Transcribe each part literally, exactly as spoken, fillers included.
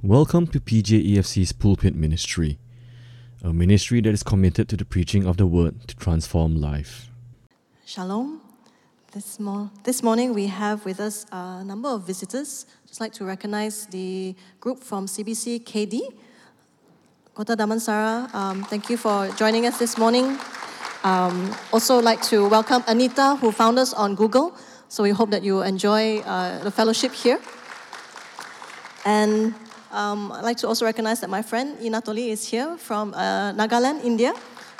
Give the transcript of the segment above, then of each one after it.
Welcome to P J E F C's Pulpit Ministry, a ministry that is committed to the preaching of the Word to transform life. Shalom. This, mo- this morning we have with us a number of visitors. Just like to recognize the group from C B C K D. Kota Damansara, um, thank you for joining us this morning. Um, also like to welcome Anita, who found us on Google. So we hope that you enjoy uh, the fellowship here. And um, I'd like to also recognize that my friend Inatoli is here from uh, Nagaland, India.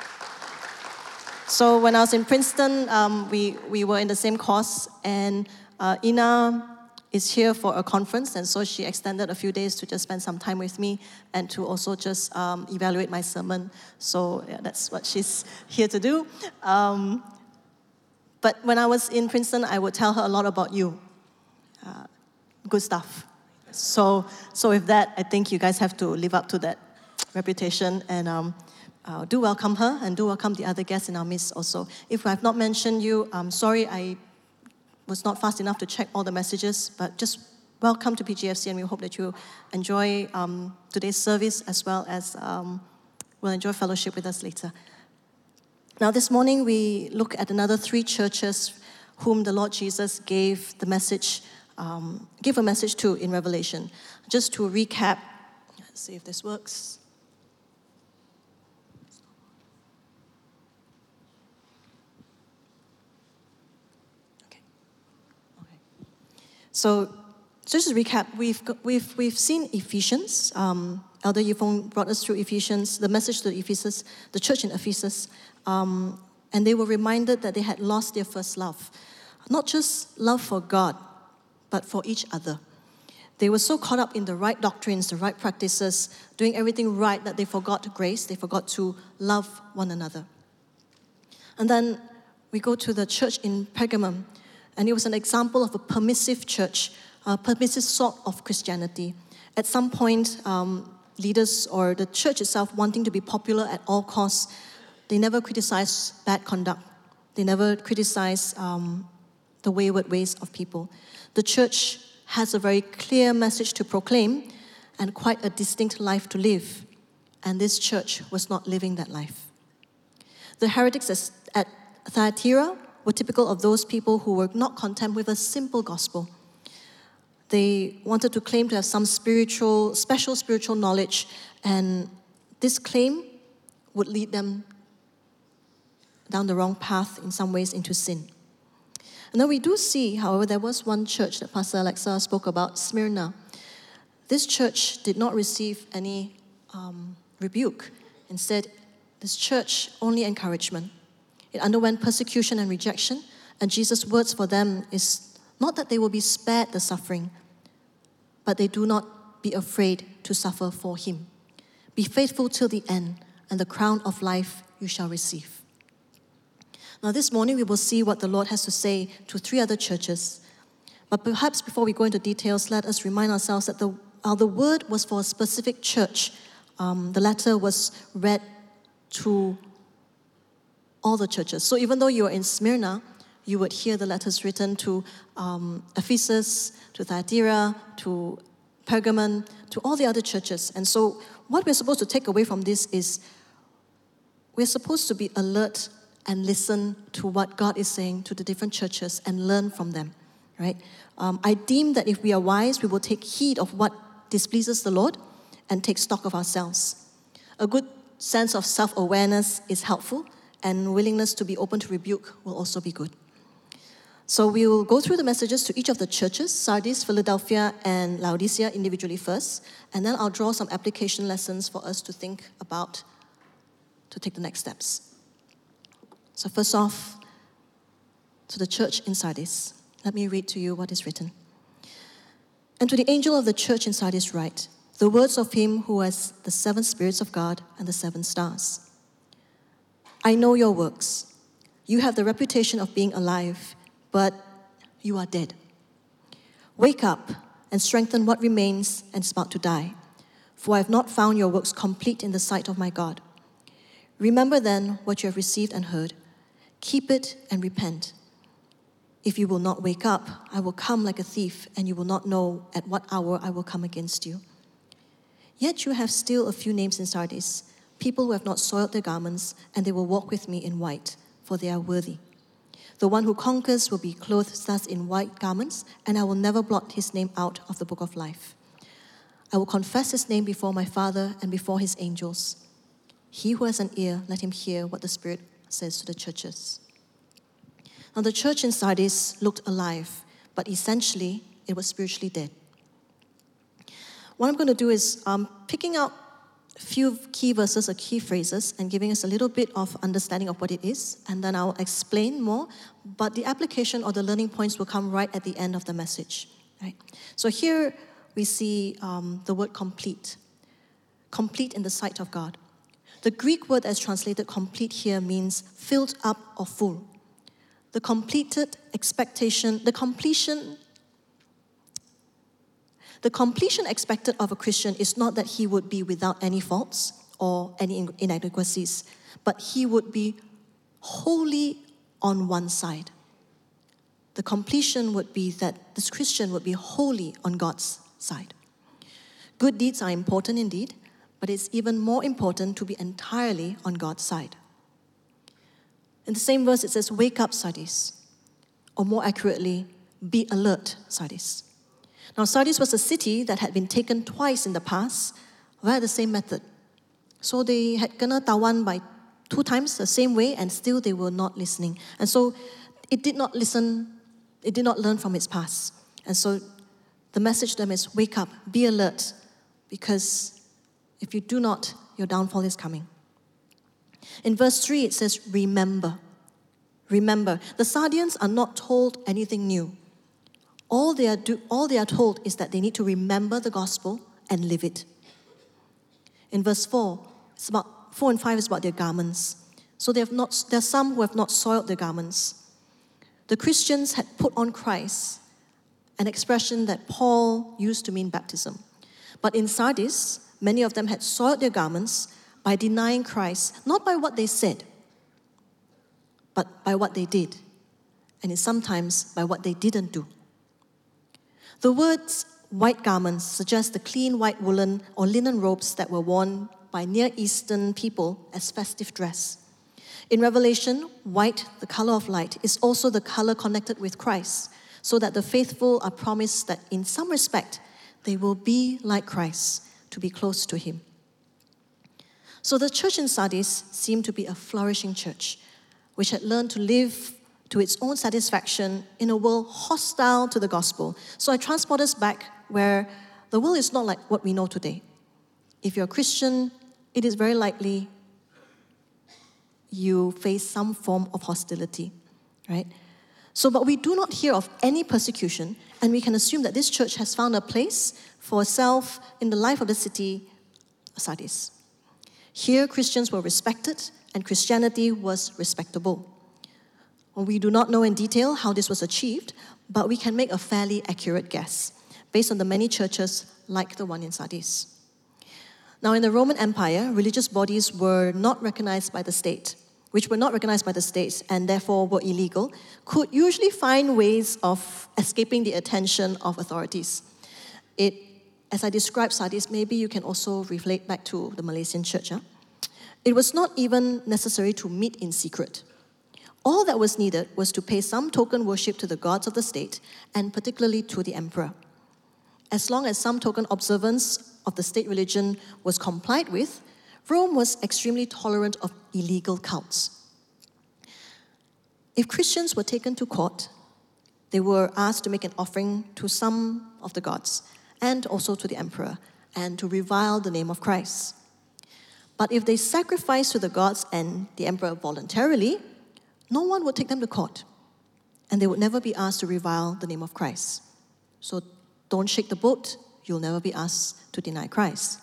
So when I was in Princeton, um, we, we were in the same course, and uh, Ina is here for a conference, and so she extended a few days to just spend some time with me and to also just um, evaluate my sermon. So yeah, that's what she's here to do. Um, but when I was in Princeton, I would tell her a lot about you. Uh, good stuff. So, so with that, I think you guys have to live up to that reputation, and um, uh, do welcome her, and do welcome the other guests in our midst also. If I have not mentioned you, I'm sorry I was not fast enough to check all the messages, but just welcome to P G F C, and we hope that you enjoy um, today's service as well as um, will enjoy fellowship with us later. Now, this morning we look at another three churches whom the Lord Jesus gave the message Um, give a message to in Revelation. Just to recap, let's see if this works. Okay. Okay. So just to recap, we've got, we've we've seen Ephesians. Um, Elder Yifeng brought us through Ephesians, the message to Ephesus, the church in Ephesus, um, and they were reminded that they had lost their first love, not just love for God, but for each other. They were so caught up in the right doctrines, the right practices, doing everything right, that they forgot grace, they forgot to love one another. And then we go to the church in Pergamum, and it was an example of a permissive church, a permissive sort of Christianity. At some point, um, leaders or the church itself wanting to be popular at all costs, they never criticized bad conduct. They never criticized um, the wayward ways of people. The church has a very clear message to proclaim and quite a distinct life to live. And this church was not living that life. The heretics at Thyatira were typical of those people who were not content with a simple gospel. They wanted to claim to have some spiritual, special spiritual knowledge, and this claim would lead them down the wrong path, in some ways, into sin. And then we do see, however, there was one church that Pastor Alexa spoke about, Smyrna. This church did not receive any um, rebuke. Instead, this church only encouragement. It underwent persecution and rejection, and Jesus' words for them is not that they will be spared the suffering, but they do not be afraid to suffer for him. Be faithful till the end, and the crown of life you shall receive. Now, this morning we will see what the Lord has to say to three other churches. But perhaps before we go into details, let us remind ourselves that the, uh, the word was for a specific church. Um, the letter was read to all the churches. So even though you are in Smyrna, you would hear the letters written to um, Ephesus, to Thyatira, to Pergamon, to all the other churches. And so what we're supposed to take away from this is we're supposed to be alert and listen to what God is saying to the different churches and learn from them, right? Um, I deem that if we are wise, we will take heed of what displeases the Lord and take stock of ourselves. A good sense of self-awareness is helpful, and willingness to be open to rebuke will also be good. So we will go through the messages to each of the churches, Sardis, Philadelphia, and Laodicea individually first, and then I'll draw some application lessons for us to think about to take the next steps. So first off, to the church in Sardis, let me read to you what is written. And to the angel of the church in Sardis write, the words of him who has the seven spirits of God and the seven stars. I know your works. You have the reputation of being alive, but you are dead. Wake up and strengthen what remains and is about to die, for I have not found your works complete in the sight of my God. Remember then what you have received and heard. Keep it and repent. If you will not wake up, I will come like a thief, and you will not know at what hour I will come against you. Yet you have still a few names in Sardis, people who have not soiled their garments, and they will walk with me in white, for they are worthy. The one who conquers will be clothed thus in white garments, and I will never blot his name out of the book of life. I will confess his name before my Father and before his angels. He who has an ear, let him hear what the Spirit says to the churches. Now the church in Sardis looked alive, but essentially it was spiritually dead. What I'm going to do is um, picking out a few key verses or key phrases and giving us a little bit of understanding of what it is, and then I'll explain more, but the application or the learning points will come right at the end of the message. Right? So here we see um, the word complete. Complete in the sight of God. The Greek word as translated complete here means filled up or full. The completed expectation, the completion The completion expected of a Christian is not that he would be without any faults or any inadequacies, but he would be wholly on one side. The completion would be that this Christian would be wholly on God's side. Good deeds are important indeed, but it's even more important to be entirely on God's side. In the same verse, it says, wake up, Sardis, or more accurately, be alert, Sardis. Now, Sardis was a city that had been taken twice in the past via the same method. So they had kena tawan by two times the same way, and still they were not listening. And so it did not listen, it did not learn from its past. And so the message to them is, wake up, be alert, because if you do not, your downfall is coming. In verse three, it says, remember. Remember. The Sardians are not told anything new. All they, are do, all they are told is that they need to remember the gospel and live it. In verse four, it's about, four and five is about their garments. So they have not, there are some who have not soiled their garments. The Christians had put on Christ, an expression that Paul used to mean baptism. But in Sardis, many of them had soiled their garments by denying Christ, not by what they said, but by what they did, and sometimes by what they didn't do. The words white garments suggest the clean white woolen or linen robes that were worn by Near Eastern people as festive dress. In Revelation, white, the color of light, is also the color connected with Christ, so that the faithful are promised that in some respect, they will be like Christ, to be close to him. So the church in Sardis seemed to be a flourishing church, which had learned to live to its own satisfaction in a world hostile to the gospel. So I transport us back where the world is not like what we know today. If you're a Christian, it is very likely you face some form of hostility, right? So, but we do not hear of any persecution, and we can assume that this church has found a place for itself in the life of the city, Sardis. Here, Christians were respected, and Christianity was respectable. Well, we do not know in detail how this was achieved, but we can make a fairly accurate guess based on the many churches like the one in Sardis. Now, in the Roman Empire, religious bodies were not recognized by the state, which were not recognized by the state and therefore were illegal, could usually find ways of escaping the attention of authorities. It, as I described Sardis, maybe you can also reflect back to the Malaysian church. Huh? It was not even necessary to meet in secret. All that was needed was to pay some token worship to the gods of the state, and particularly to the emperor. As long as some token observance of the state religion was complied with, Rome was extremely tolerant of illegal cults. If Christians were taken to court, they were asked to make an offering to some of the gods, and also to the emperor, and to revile the name of Christ. But if they sacrificed to the gods and the emperor voluntarily, no one would take them to court, and they would never be asked to revile the name of Christ. So don't shake the boat, you'll never be asked to deny Christ.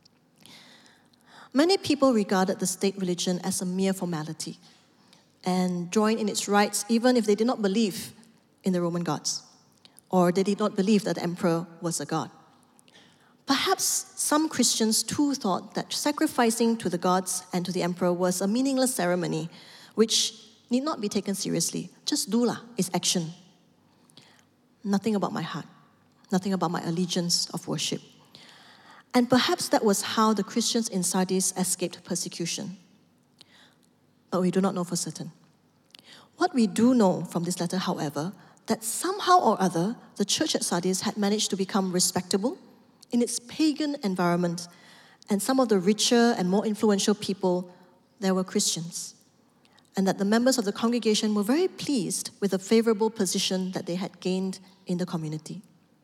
Many people regarded the state religion as a mere formality and joined in its rites even if they did not believe in the Roman gods, or they did not believe that the emperor was a god. Perhaps some Christians too thought that sacrificing to the gods and to the emperor was a meaningless ceremony which need not be taken seriously. Just do lah, it's action. Nothing about my heart, nothing about my allegiance of worship. And perhaps that was how the Christians in Sardis escaped persecution. But we do not know for certain. What we do know from this letter, however, that somehow or other, the church at Sardis had managed to become respectable in its pagan environment, and some of the richer and more influential people there were Christians, and that the members of the congregation were very pleased with the favorable position that they had gained in the community.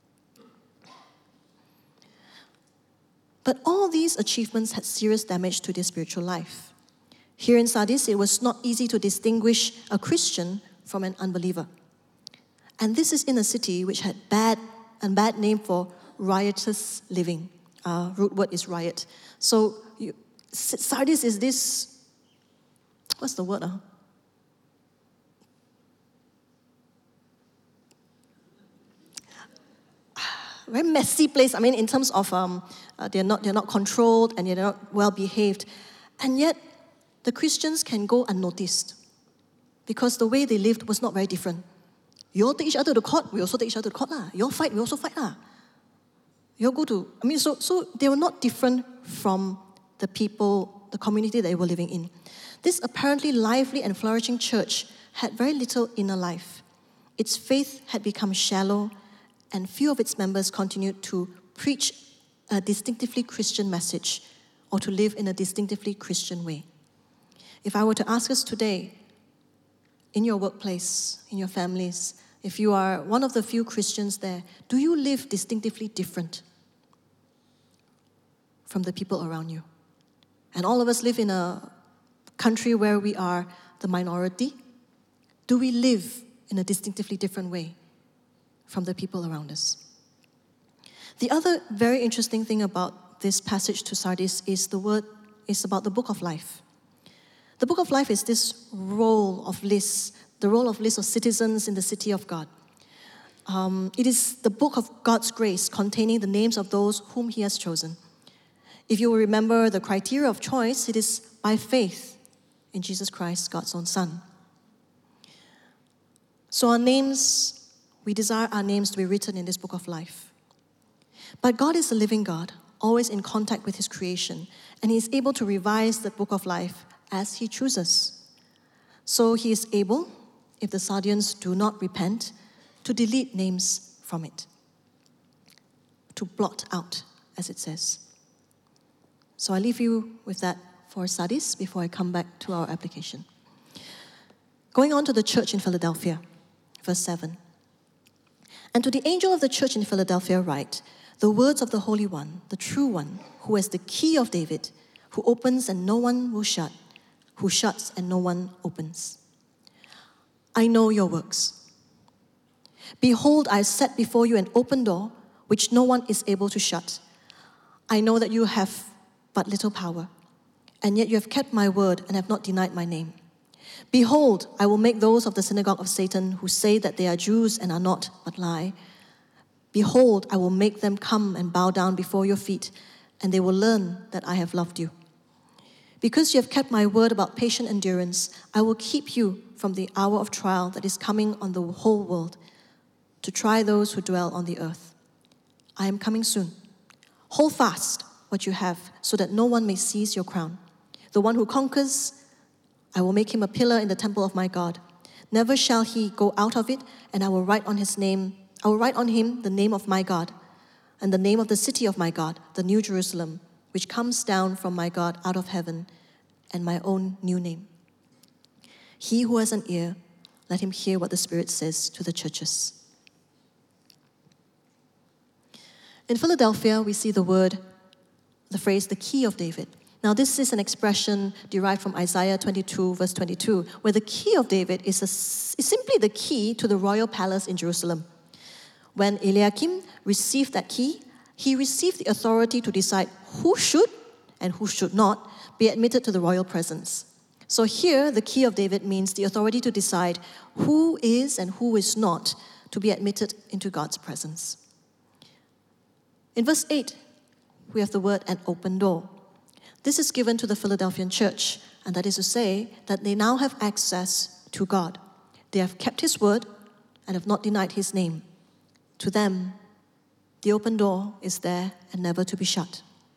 But all these achievements had serious damage to their spiritual life. Here in Sardis, it was not easy to distinguish a Christian from an unbeliever. And this is in a city which had bad and bad name for riotous living. Uh, root word is riot. So you, Sardis is this, what's the word? Uh? Very messy place. I mean, in terms of um, uh, they're not they're not controlled and they're not well behaved, and yet the Christians can go unnoticed because the way they lived was not very different. You all take each other to court, we also take each other to court lah. You all fight, we also fight lah. You all go to. I mean, so so they were not different from the people, the community they were living in. This apparently lively and flourishing church had very little inner life. Its faith had become shallow, and few of its members continued to preach a distinctively Christian message or to live in a distinctively Christian way. If I were to ask us today, in your workplace, in your families, if you are one of the few Christians there, do you live distinctively different from the people around you? And all of us live in a country where we are the minority. Do we live in a distinctively different way from the people around us? The other very interesting thing about this passage to Sardis is the word is about the book of life. The book of life is this roll of lists, the roll of lists of citizens in the city of God. Um, it is the book of God's grace containing the names of those whom He has chosen. If you will remember the criteria of choice, it is by faith in Jesus Christ, God's own Son. So our names, we desire our names to be written in this book of life. But God is a living God, always in contact with His creation, and He is able to revise the book of life as He chooses. So He is able, if the Sardians do not repent, to delete names from it, to blot out, as it says. So I leave you with that for Sardis before I come back to our application. Going on to the church in Philadelphia, verse seven. And to the angel of the church in Philadelphia write, the words of the Holy One, the true One, who has the key of David, who opens and no one will shut, who shuts and no one opens. I know your works. Behold, I set before you an open door, which no one is able to shut. I know that you have but little power, and yet you have kept my word and have not denied my name. Behold, I will make those of the synagogue of Satan who say that they are Jews and are not, but lie. Behold, I will make them come and bow down before your feet, and they will learn that I have loved you. Because you have kept my word about patient endurance, I will keep you from the hour of trial that is coming on the whole world, to try those who dwell on the earth. I am coming soon. Hold fast what you have, so that no one may seize your crown. The one who conquers, I will make him a pillar in the temple of my God. Never shall he go out of it, and I will write on his name, I will write on him the name of my God, and the name of the city of my God, the New Jerusalem, which comes down from my God out of heaven, and my own new name. He who has an ear, let him hear what the Spirit says to the churches. In Philadelphia, we see the word, the phrase, the key of David. Now, this is an expression derived from Isaiah twenty-two, verse twenty-two, where the key of David is, a, is simply the key to the royal palace in Jerusalem. When Eliakim received that key, he received the authority to decide who should and who should not be admitted to the royal presence. So here, the key of David means the authority to decide who is and who is not to be admitted into God's presence. In verse eight, we have the word an open door. This is given to the Philadelphian church, and that is to say that they now have access to God. They have kept His word and have not denied His name. To them, the open door is there and never to be shut.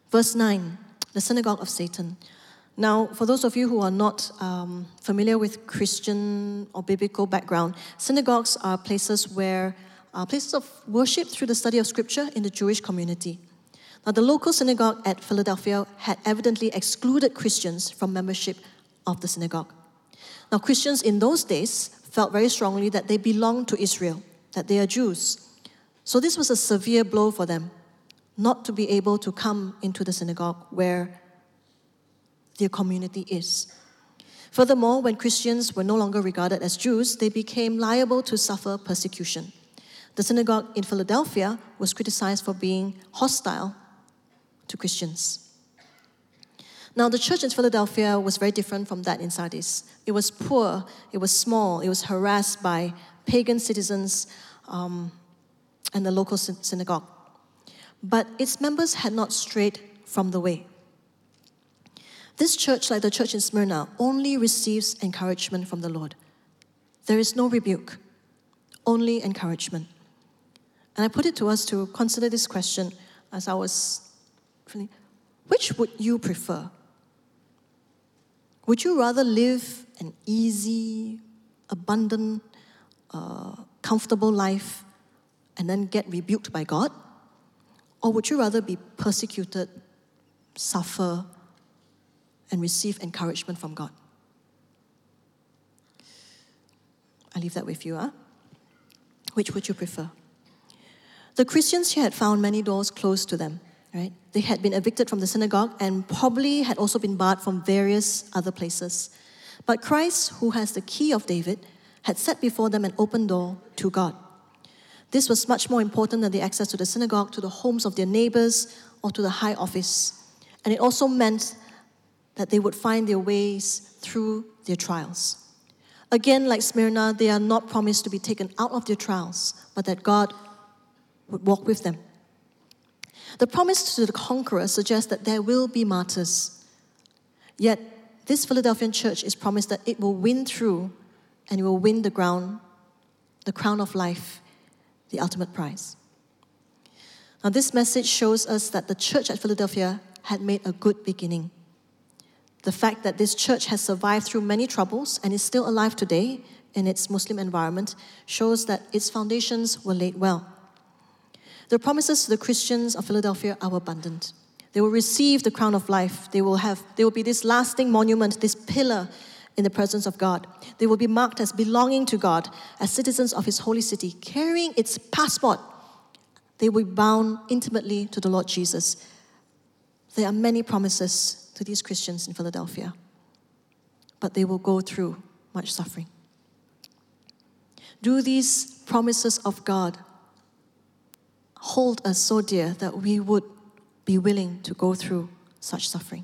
Verse nine, the synagogue of Satan. Now, for those of you who are not um, familiar with Christian or biblical background, synagogues are places where uh, places of worship through the study of Scripture in the Jewish community. Now, the local synagogue at Philadelphia had evidently excluded Christians from membership of the synagogue. Now, Christians in those days felt very strongly that they belonged to Israel, that they are Jews. So this was a severe blow for them, not to be able to come into the synagogue where their community is. Furthermore, when Christians were no longer regarded as Jews, they became liable to suffer persecution. The synagogue in Philadelphia was criticized for being hostile to Christians. Now, the church in Philadelphia was very different from that in Sardis. It was poor, it was small, it was harassed by pagan citizens um, and the local synagogue. But its members had not strayed from the way. This church, like the church in Smyrna, only receives encouragement from the Lord. There is no rebuke, only encouragement. And I put it to us to consider this question as I was feeling, which would you prefer? Would you rather live an easy, abundant, uh, comfortable life and then get rebuked by God? Or would you rather be persecuted, suffer, and receive encouragement from God? I leave that with you, huh? Which would you prefer? The Christians here had found many doors closed to them, right? They had been evicted from the synagogue and probably had also been barred from various other places. But Christ, who has the key of David, had set before them an open door to God. This was much more important than the access to the synagogue, to the homes of their neighbors, or to the high office. And it also meant that they would find their ways through their trials. Again, like Smyrna, they are not promised to be taken out of their trials, but that God would walk with them. The promise to the conqueror suggests that there will be martyrs. Yet, this Philadelphian church is promised that it will win through and it will win the ground, the crown of life, the ultimate prize. Now, this message shows us that the church at Philadelphia had made a good beginning. The fact that this church has survived through many troubles and is still alive today in its Muslim environment shows that its foundations were laid well. The promises to the Christians of Philadelphia are abundant. They will receive the crown of life. They will have, they will be this lasting monument, this pillar in the presence of God. They will be marked as belonging to God, as citizens of His holy city, carrying its passport. They will be bound intimately to the Lord Jesus. There are many promises to these Christians in Philadelphia, but they will go through much suffering. Do these promises of God hold us so dear that we would be willing to go through such suffering?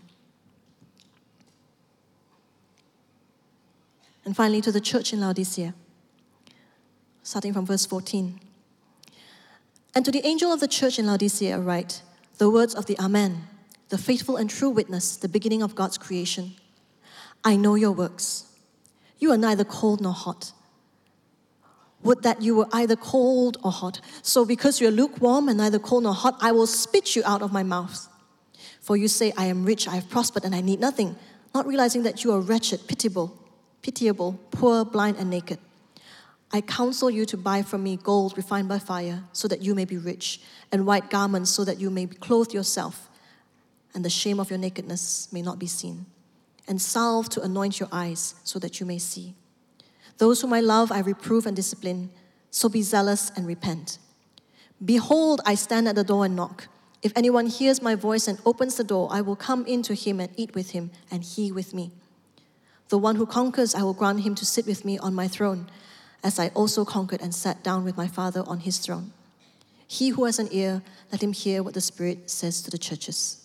And finally, to the church in Laodicea, starting from verse fourteen. And to the angel of the church in Laodicea write the words of the Amen, the faithful and true witness, the beginning of God's creation. I know your works. You are neither cold nor hot. Would that you were either cold or hot. So because you are lukewarm and neither cold nor hot, I will spit you out of my mouth. For you say, I am rich, I have prospered, and I need nothing, not realizing that you are wretched, pitiable, pitiable, poor, blind, and naked. I counsel you to buy from me gold refined by fire, so that you may be rich, and white garments, so that you may clothe yourself, and the shame of your nakedness may not be seen, and salve to anoint your eyes, so that you may see. Those whom I love, I reprove and discipline, so be zealous and repent. Behold, I stand at the door and knock. If anyone hears my voice and opens the door, I will come in to him and eat with him, and he with me. The one who conquers, I will grant him to sit with me on my throne, as I also conquered and sat down with my Father on his throne. He who has an ear, let him hear what the Spirit says to the churches.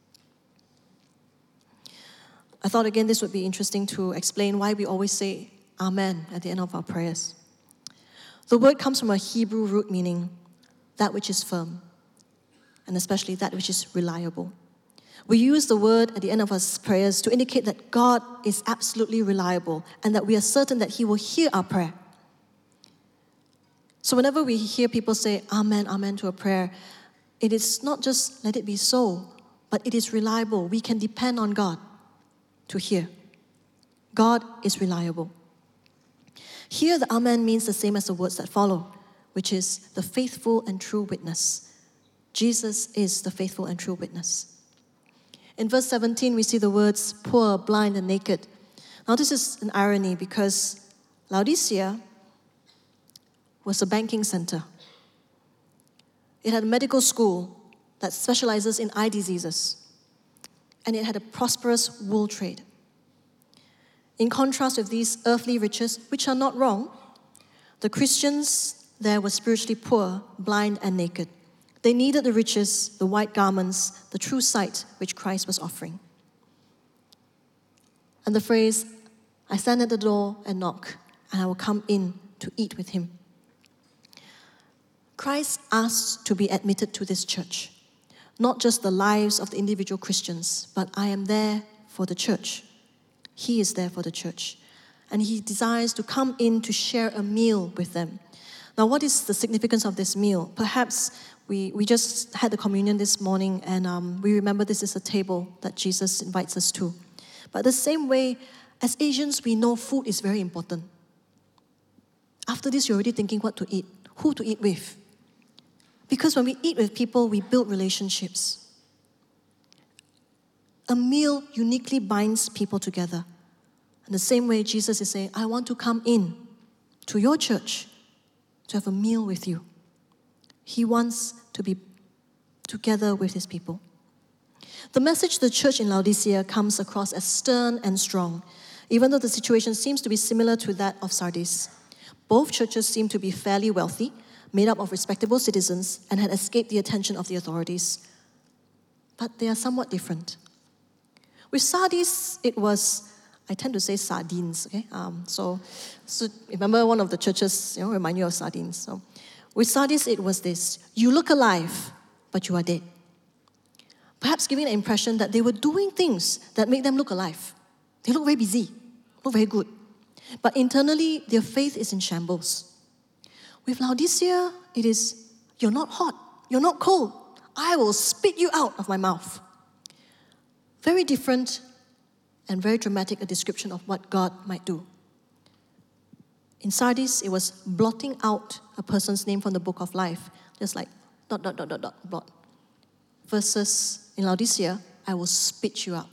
I thought again this would be interesting to explain why we always say Amen at the end of our prayers. The word comes from a Hebrew root meaning that which is firm, and especially that which is reliable. We use the word at the end of our prayers to indicate that God is absolutely reliable and that we are certain that He will hear our prayer. So whenever we hear people say Amen, Amen to a prayer, it is not just let it be so, but but it is reliable. We can depend on God to hear. God is reliable. Here, the Amen means the same as the words that follow, which is the faithful and true witness. Jesus is the faithful and true witness. In verse seventeen, we see the words poor, blind, and naked. Now, this is an irony because Laodicea was a banking center. It had a medical school that specializes in eye diseases, and it had a prosperous wool trade. In contrast with these earthly riches, which are not wrong, the Christians there were spiritually poor, blind, and naked. They needed the riches, the white garments, the true sight which Christ was offering. And the phrase, I stand at the door and knock, and I will come in to eat with him. Christ asks to be admitted to this church, not just the lives of the individual Christians, but I am there for the church. He is there for the church. And he desires to come in to share a meal with them. Now, what is the significance of this meal? Perhaps we, we just had the communion this morning, and um, we remember this is a table that Jesus invites us to. But the same way, as Asians, we know food is very important. After this, you're already thinking what to eat, who to eat with. Because when we eat with people, we build relationships. A meal uniquely binds people together. In the same way, Jesus is saying, I want to come in to your church to have a meal with you. He wants to be together with his people. The message to the church in Laodicea comes across as stern and strong, even though the situation seems to be similar to that of Sardis. Both churches seem to be fairly wealthy, made up of respectable citizens, and had escaped the attention of the authorities. But they are somewhat different. With Sardis, it was, I tend to say sardines, okay? Um, so, so remember one of the churches, you know, remind you of sardines. So, with Sardis, it was this, you look alive, but you are dead. Perhaps giving the impression that they were doing things that make them look alive. They look very busy, look very good. But internally, their faith is in shambles. With Laodicea, it is, you're not hot, you're not cold. I will spit you out of my mouth. Very different and very dramatic a description of what God might do. In Sardis, it was blotting out a person's name from the book of life, just like dot, dot, dot, dot, dot, blot. Versus in Laodicea, I will spit you out.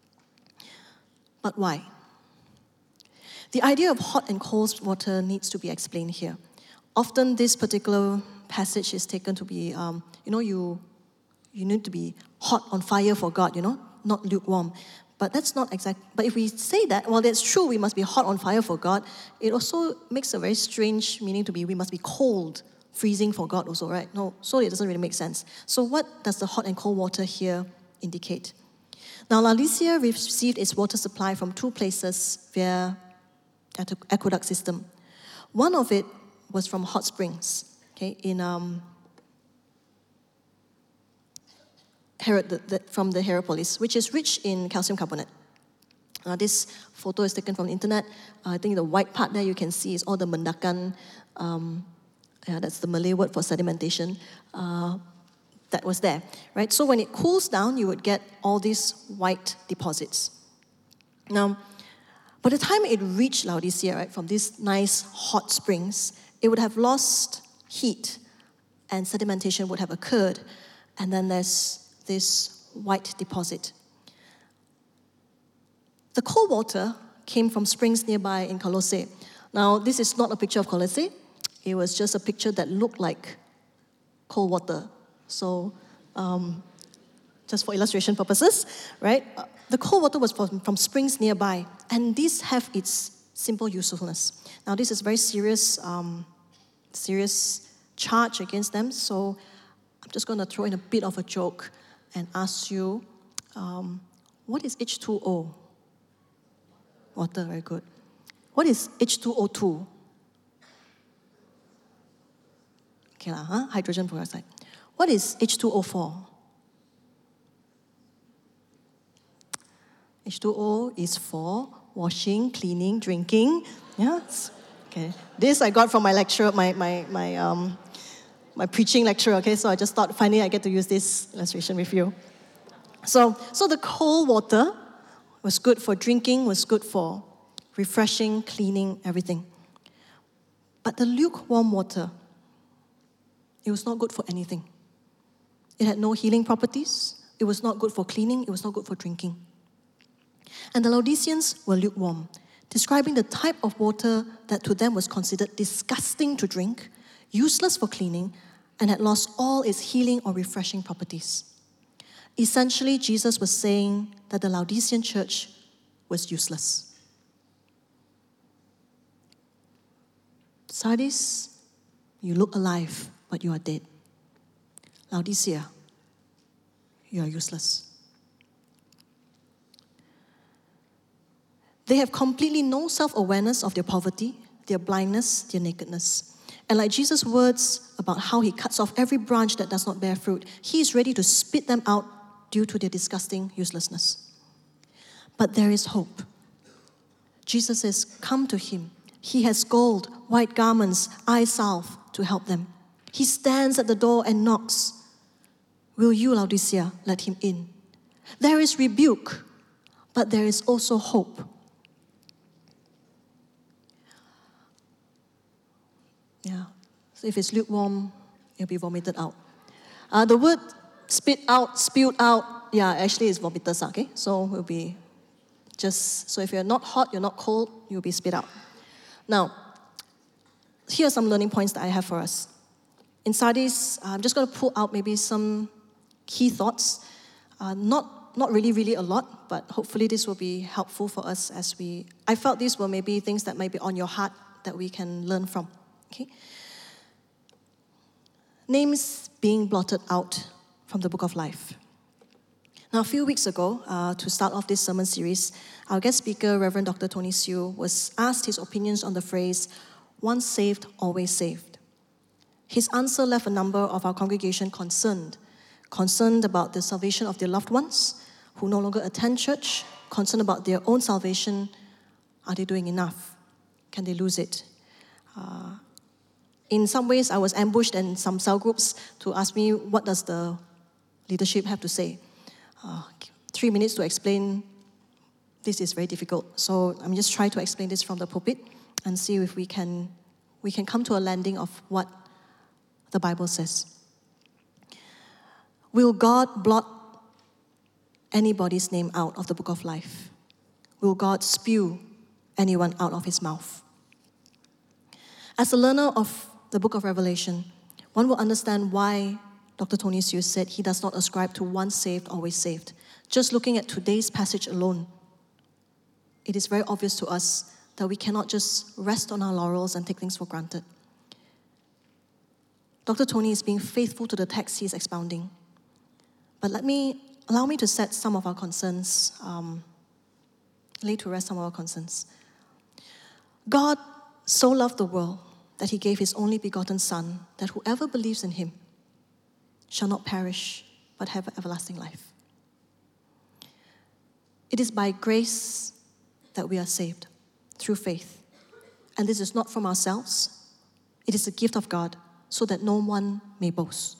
But why? The idea of hot and cold water needs to be explained here. Often this particular passage is taken to be, um, you know, you, you need to be hot on fire for God, you know, not lukewarm. But that's not exact. But if we say that, well, that's true, we must be hot on fire for God, it also makes a very strange meaning to be, we must be cold, freezing for God also, right? No, so it doesn't really make sense. So what does the hot and cold water here indicate? Now, Laodicea received its water supply from two places via aqueduct system. One of it was from hot springs, okay, in um, Herod, the, the, from the Hierapolis, which is rich in calcium carbonate. Uh, this photo is taken from the internet. Uh, I think the white part there you can see is all the mendakan, um, yeah, that's the Malay word for sedimentation, uh, that was there, right? So when it cools down, you would get all these white deposits. Now, by the time it reached Laodicea, right, from these nice hot springs, it would have lost heat and sedimentation would have occurred, and then there's this white deposit. The cold water came from springs nearby in Colossae. Now, this is not a picture of Colossae. It was just a picture that looked like cold water. So, um, just for illustration purposes, right? Uh, the cold water was from, from springs nearby, and these have its simple usefulness. Now, this is very serious, um, serious charge against them, so I'm just going to throw in a bit of a joke and ask you, um, what is H two O? Water, very good. What is H two O two? Okay, lah, huh? Hydrogen peroxide. What is H two O four? H two O is for washing, cleaning, drinking. Yeah? Okay. This I got from my lecturer, my, my, my, um, my preaching lecture, okay? So I just thought finally I get to use this illustration with you. So, so the cold water was good for drinking, was good for refreshing, cleaning, everything. But the lukewarm water, it was not good for anything. It had no healing properties. It was not good for cleaning. It was not good for drinking. And the Laodiceans were lukewarm, describing the type of water that to them was considered disgusting to drink, useless for cleaning, and had lost all its healing or refreshing properties. Essentially, Jesus was saying that the Laodicean church was useless. Sardis, you look alive, but you are dead. Laodicea, you are useless. They have completely no self-awareness of their poverty, their blindness, their nakedness. And like Jesus' words about how he cuts off every branch that does not bear fruit, he is ready to spit them out due to their disgusting uselessness. But there is hope. Jesus says, come to him. He has gold, white garments, eye salve to help them. He stands at the door and knocks. Will you, Laodicea, let him in? There is rebuke, but there is also hope. Yeah, so if it's lukewarm, it'll be vomited out. Uh, the word spit out, spewed out, yeah, actually it's vomitus, okay? So it will be just, so if you're not hot, you're not cold, you'll be spit out. Now, here are some learning points that I have for us. In Sardis, I'm just going to pull out maybe some key thoughts. Uh, not, not really, really a lot, but hopefully this will be helpful for us as we, I felt these were maybe things that might be on your heart that we can learn from. Okay. Names being blotted out from the book of life. Now, a few weeks ago, uh, to start off this sermon series, our guest speaker, Reverend Doctor Tony Siew, was asked his opinions on the phrase, once saved, always saved. His answer left a number of our congregation concerned, concerned about the salvation of their loved ones who no longer attend church, concerned about their own salvation. Are they doing enough? Can they lose it? Uh, In some ways, I was ambushed in some cell groups to ask me, what does the leadership have to say? Uh, three minutes to explain, this is very difficult. So I'm just trying to explain this from the pulpit and see if we can, we can come to a landing of what the Bible says. Will God blot anybody's name out of the book of life? Will God spew anyone out of his mouth? As a learner of the book of Revelation, one will understand why Doctor Tony Siew said he does not ascribe to once saved, always saved. Just looking at today's passage alone, it is very obvious to us that we cannot just rest on our laurels and take things for granted. Doctor Tony is being faithful to the text he is expounding. But let me, allow me to set some of our concerns, um, lay to rest some of our concerns. God so loved the world that he gave his only begotten Son, that whoever believes in him shall not perish, but have everlasting life. It is by grace that we are saved, through faith. And this is not from ourselves. It is a gift of God, so that no one may boast.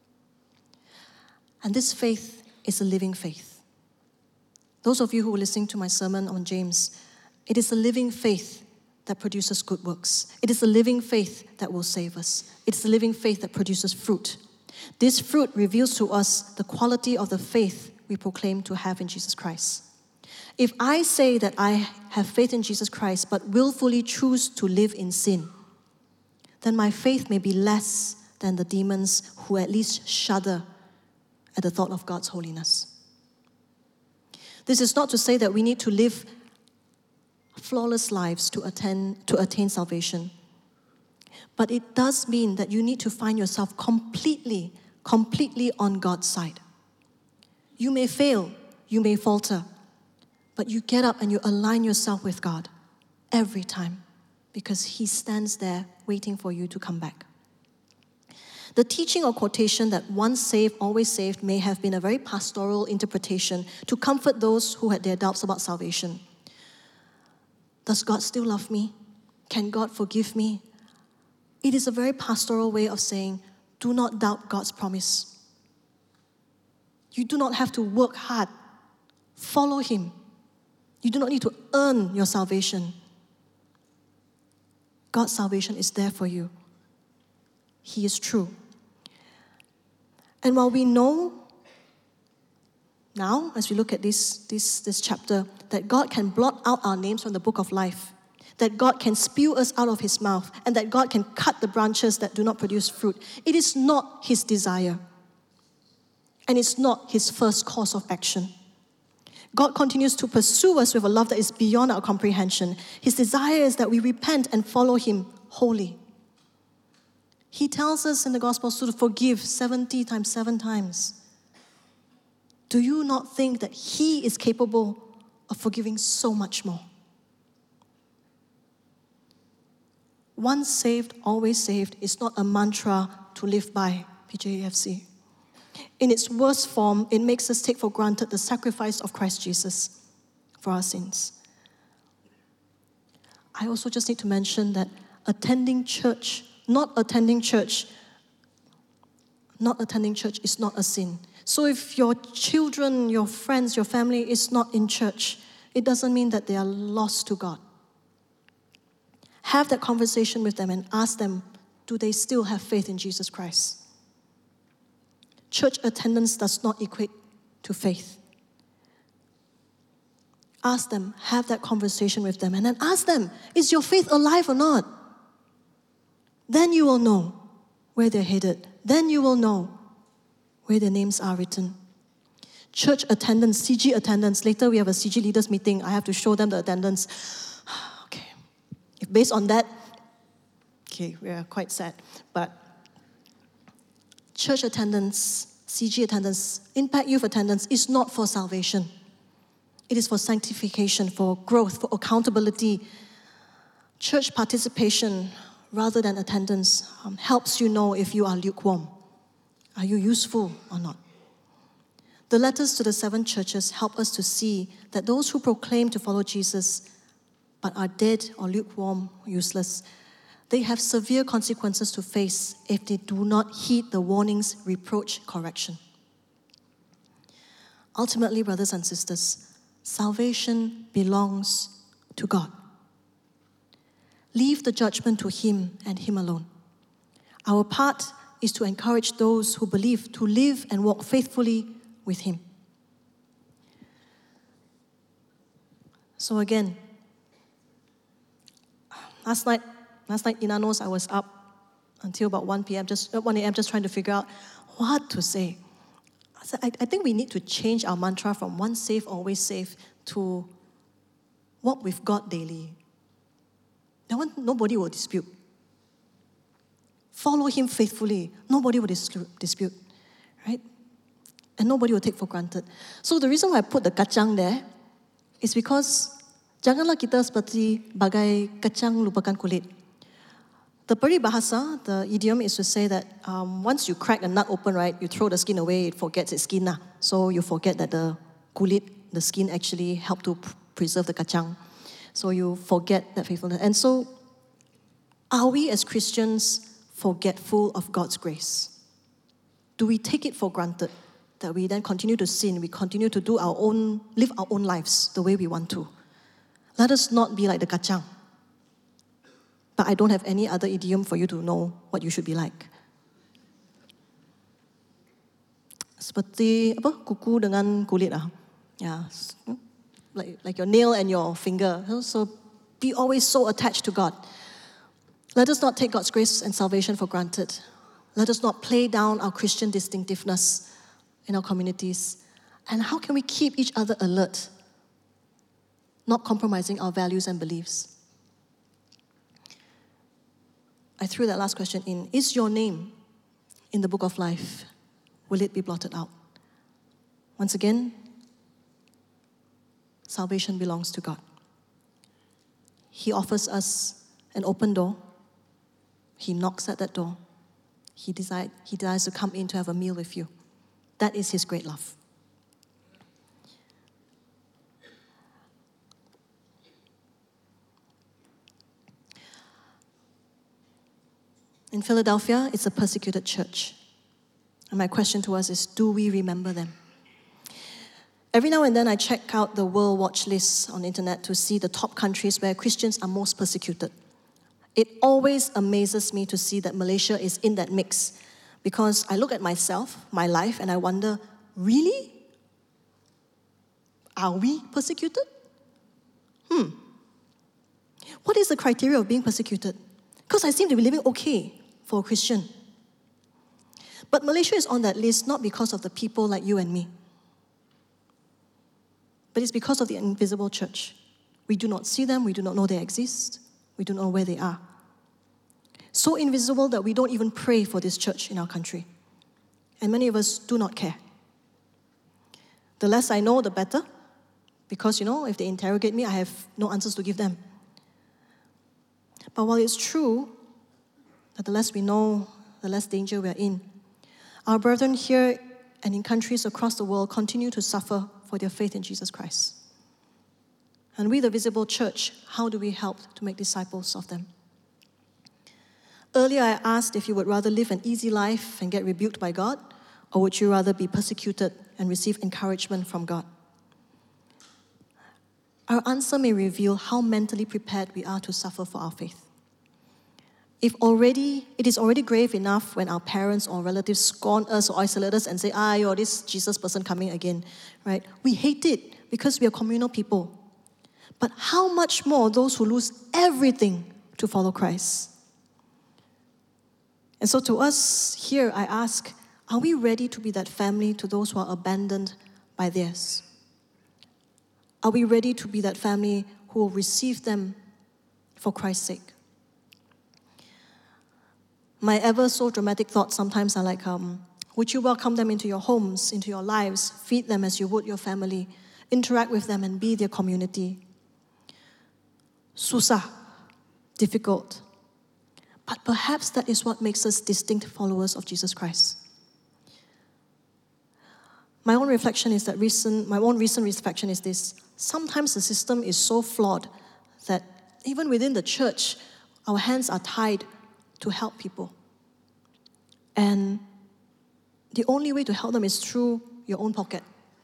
And this faith is a living faith. Those of you who were listening to my sermon on James, it is a living faith that produces good works. It is a living faith that will save us. It is a living faith that produces fruit. This fruit reveals to us the quality of the faith we proclaim to have in Jesus Christ. If I say that I have faith in Jesus Christ but willfully choose to live in sin, then my faith may be less than the demons who at least shudder at the thought of God's holiness. This is not to say that we need to live flawless lives to attain, to attain salvation. But it does mean that you need to find yourself completely, completely on God's side. You may fail, you may falter, but you get up and you align yourself with God every time because he stands there waiting for you to come back. The teaching or quotation that once saved, always saved may have been a very pastoral interpretation to comfort those who had their doubts about salvation. Does God still love me? Can God forgive me? It is a very pastoral way of saying, do not doubt God's promise. You do not have to work hard. Follow him. You do not need to earn your salvation. God's salvation is there for you. He is true. And while we know now, as we look at this, this, this chapter, that God can blot out our names from the book of life, that God can spew us out of his mouth, and that God can cut the branches that do not produce fruit, it is not his desire. And it's not his first course of action. God continues to pursue us with a love that is beyond our comprehension. His desire is that we repent and follow him wholly. He tells us in the Gospels to forgive seventy times, seven times. Do you not think that he is capable of forgiving so much more? Once saved, always saved is not a mantra to live by, P J A F C. In its worst form, it makes us take for granted the sacrifice of Christ Jesus for our sins. I also just need to mention that attending church, not attending church, not attending church is not a sin. So if your children, your friends, your family is not in church, it doesn't mean that they are lost to God. Have that conversation with them and ask them, do they still have faith in Jesus Christ? Church attendance does not equate to faith. Ask them, have that conversation with them, and then ask them, is your faith alive or not? Then you will know where they're headed. Then you will know where their names are written. Church attendance, C G attendance. Later we have a C G leaders meeting. I have to show them the attendance. Okay. If based on that, okay, we are quite sad. But church attendance, C G attendance, Impact Youth attendance is not for salvation. It is for sanctification, for growth, for accountability. Church participation, rather than attendance, um, helps you know if you are lukewarm. Are you useful or not? The letters to the seven churches help us to see that those who proclaim to follow Jesus but are dead or lukewarm, useless, they have severe consequences to face if they do not heed the warnings, reproach, correction. Ultimately, brothers and sisters, salvation belongs to God. Leave the judgment to him and him alone. Our part is to encourage those who believe to live and walk faithfully with him. So again, last night, last night Ina knows I was up until about one p.m., just one a.m., just trying to figure out what to say. I said, I, I think we need to change our mantra from once saved, always saved to walk with God daily. That one, nobody will dispute. Follow him faithfully. Nobody will dispute, right? And nobody will take for granted. So the reason why I put the kacang there is because janganlah kita seperti bagai kacang lupakan kulit. The peribahasa, the idiom is to say that um, once you crack a nut open, right, you throw the skin away, it forgets its skin. Lah. So you forget that the kulit, the skin actually help to pr- preserve the kacang. So you forget that faithfulness. And so, are we as Christians forgetful of God's grace? Do we take it for granted that we then continue to sin, we continue to do our own, live our own lives the way we want to? Let us not be like the kacang. But I don't have any other idiom for you to know what you should be like. Seperti apa? Kuku dengan kulit ah. Yeah. Like, like your nail and your finger. So be always so attached to God. Let us not take God's grace and salvation for granted. Let us not play down our Christian distinctiveness in our communities. And how can we keep each other alert, not compromising our values and beliefs? I threw that last question in. Is your name in the book of life? Will it be blotted out? Once again, salvation belongs to God. He offers us an open door. He knocks at that door. He desires, he desires to come in to have a meal with you. That is his great love. In Philadelphia, it's a persecuted church. And my question to us is, do we remember them? Every now and then I check out the World Watch list on the internet to see the top countries where Christians are most persecuted. It always amazes me to see that Malaysia is in that mix, because I look at myself, my life, and I wonder, really? Are we persecuted? Hmm. What is the criteria of being persecuted? Because I seem to be living okay for a Christian. But Malaysia is on that list not because of the people like you and me, but it's because of the invisible church. We do not see them, we do not know they exist, we do not know where they are. So invisible that we don't even pray for this church in our country. And many of us do not care. The less I know, the better. Because, you know, if they interrogate me, I have no answers to give them. But while it's true that the less we know, the less danger we are in, our brethren here and in countries across the world continue to suffer for their faith in Jesus Christ. And we, the visible church, how do we help to make disciples of them? Earlier I asked if you would rather live an easy life and get rebuked by God, or would you rather be persecuted and receive encouragement from God? Our answer may reveal how mentally prepared we are to suffer for our faith. If already, it is already grave enough when our parents or relatives scorn us or isolate us and say, ah, you're this Jesus person coming again, right? We hate it because we are communal people. But how much more those who lose everything to follow Christ? And so to us here, I ask, are we ready to be that family to those who are abandoned by theirs? Are we ready to be that family who will receive them for Christ's sake? My ever so dramatic thoughts sometimes are like, um, would you welcome them into your homes, into your lives, feed them as you would your family, interact with them and be their community? Susah, difficult. But perhaps that is what makes us distinct followers of Jesus Christ. My own reflection is that recent, my own recent reflection is this. Sometimes the system is so flawed that even within the church, our hands are tied to help people. And the only way to help them is through your own pocket.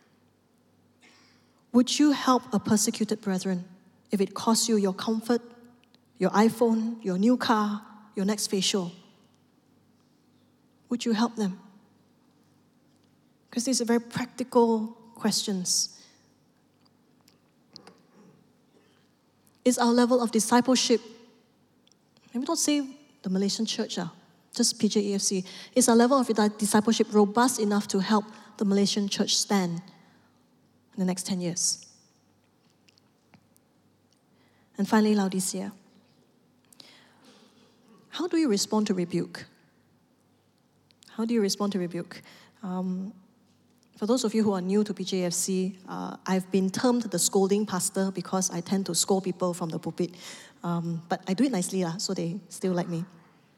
Would you help a persecuted brethren if it costs you your comfort, your iPhone, your new car, your next facial? Would you help them? Because these are very practical questions. Is our level of discipleship, maybe don't say the Malaysian church, uh, just P J E F C, is our level of discipleship robust enough to help the Malaysian church stand in the next ten years? And finally, Laodicea. How do you respond to rebuke? How do you respond to rebuke? Um, for those of you who are new to P J F C, uh, I've been termed the scolding pastor because I tend to scold people from the pulpit. Um, but I do it nicely, uh, so they still like me.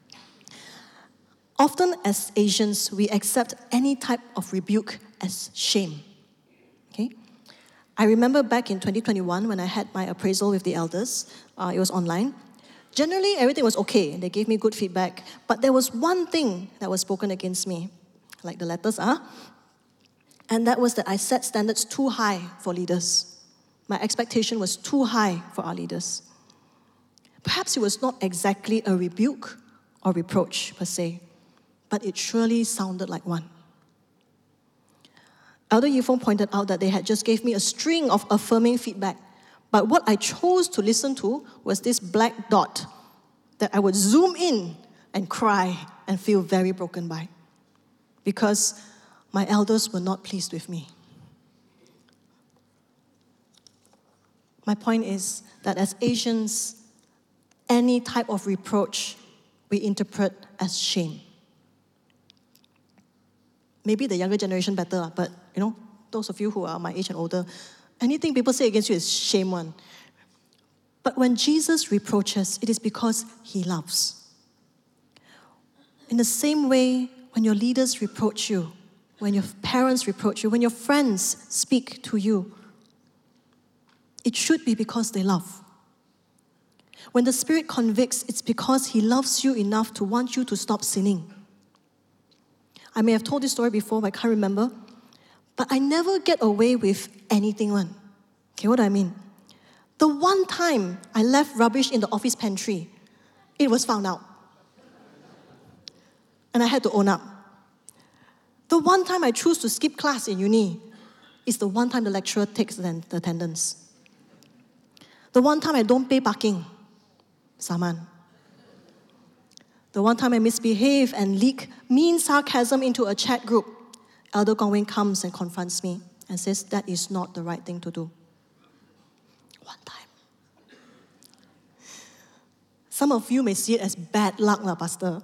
Often as Asians, we accept any type of rebuke as shame. Okay? I remember back in twenty twenty-one when I had my appraisal with the elders, uh, it was online. Generally, everything was okay. They gave me good feedback. But there was one thing that was spoken against me, like the letters are, and that was that I set standards too high for leaders. My expectation was too high for our leaders. Perhaps it was not exactly a rebuke or reproach per se, but it surely sounded like one. Elder Yifong pointed out that they had just gave me a string of affirming feedback, but what I chose to listen to was this black dot that I would zoom in and cry and feel very broken by, because my elders were not pleased with me. My point is that as Asians, any type of reproach we interpret as shame. Maybe the younger generation better, but you know, those of you who are my age and older, anything people say against you is shame one. But when Jesus reproaches, it is because he loves. In the same way, when your leaders reproach you, when your parents reproach you, when your friends speak to you, it should be because they love. When the Spirit convicts, it's because he loves you enough to want you to stop sinning. I may have told this story before, but I can't remember. But I never get away with anything one. Okay, what do I mean? The one time I left rubbish in the office pantry, it was found out. And I had to own up. The one time I choose to skip class in uni is the one time the lecturer takes the attendance. The one time I don't pay parking, Saman. The one time I misbehave and leak mean sarcasm into a chat group, Elder Gong Wing comes and confronts me and says that is not the right thing to do. One time. Some of you may see it as bad luck, lah, Pastor.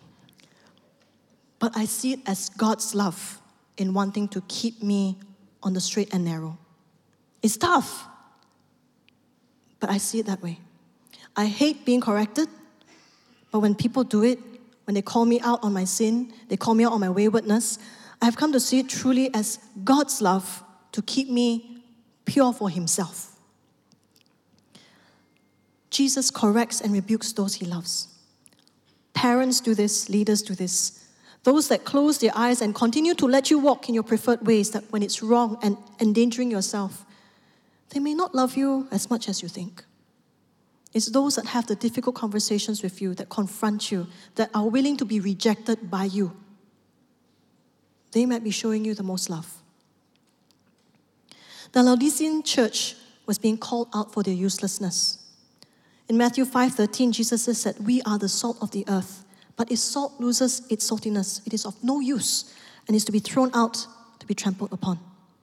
But I see it as God's love in wanting to keep me on the straight and narrow. It's tough, but I see it that way. I hate being corrected, but when people do it, when they call me out on my sin, they call me out on my waywardness, I have come to see it truly as God's love to keep me pure for Himself. Jesus corrects and rebukes those He loves. Parents do this, leaders do this. Those that close their eyes and continue to let you walk in your preferred ways, that when it's wrong and endangering yourself, they may not love you as much as you think. It's those that have the difficult conversations with you, that confront you, that are willing to be rejected by you. They might be showing you the most love. The Laodicean church was being called out for their uselessness. In Matthew five thirteen, Jesus says that we are the salt of the earth. But if salt loses its saltiness, it is of no use and is to be thrown out to be trampled upon.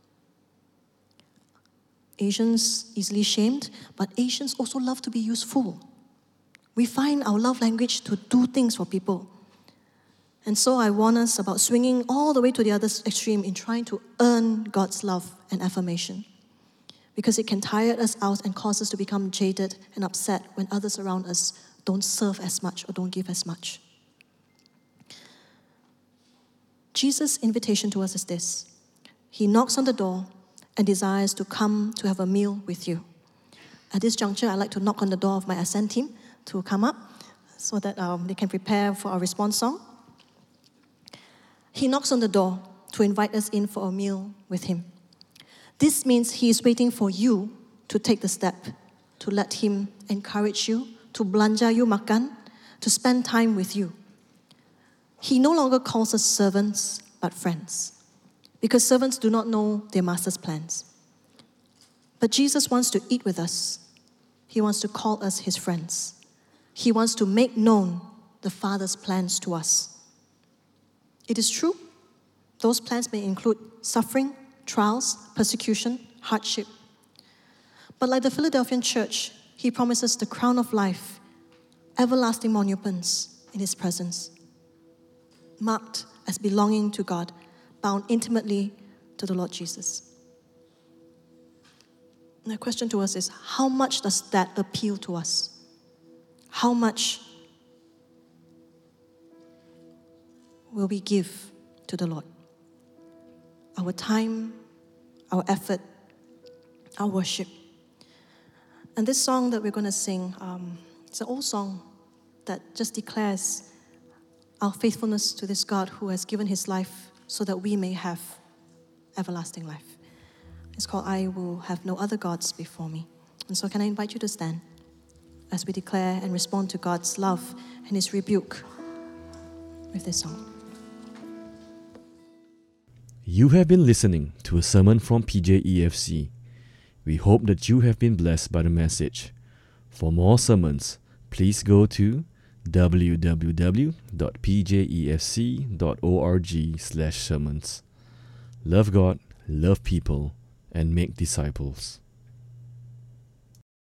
Asians easily shamed, but Asians also love to be useful. We find our love language to do things for people. And so I warn us about swinging all the way to the other extreme in trying to earn God's love and affirmation. Because it can tire us out and cause us to become jaded and upset when others around us don't serve as much or don't give as much. Jesus' invitation to us is this. He knocks on the door and desires to come to have a meal with you. At this juncture, I'd like to knock on the door of my Ascend team to come up so that um, they can prepare for our response song. He knocks on the door to invite us in for a meal with Him. This means He is waiting for you to take the step, to let Him encourage you, to belanja you makan, to spend time with you. He no longer calls us servants, but friends, because servants do not know their master's plans. But Jesus wants to eat with us. He wants to call us His friends. He wants to make known the Father's plans to us. It is true, those plans may include suffering, trials, persecution, hardship. But like the Philadelphian church, He promises the crown of life, everlasting monuments in His presence, marked as belonging to God, bound intimately to the Lord Jesus. And the question to us is, how much does that appeal to us? How much will we give to the Lord? Our time, our effort, our worship. And this song that we're going to sing, um, it's an old song that just declares our faithfulness to this God who has given His life so that we may have everlasting life. It's called I Will Have No Other Gods Before Me. And so can I invite you to stand as we declare and respond to God's love and His rebuke with this song. You have been listening to a sermon from P J E F C. We hope that you have been blessed by the message. For more sermons, please go to w w w dot p j e f c dot org slash sermons. Love God, love people, and make disciples.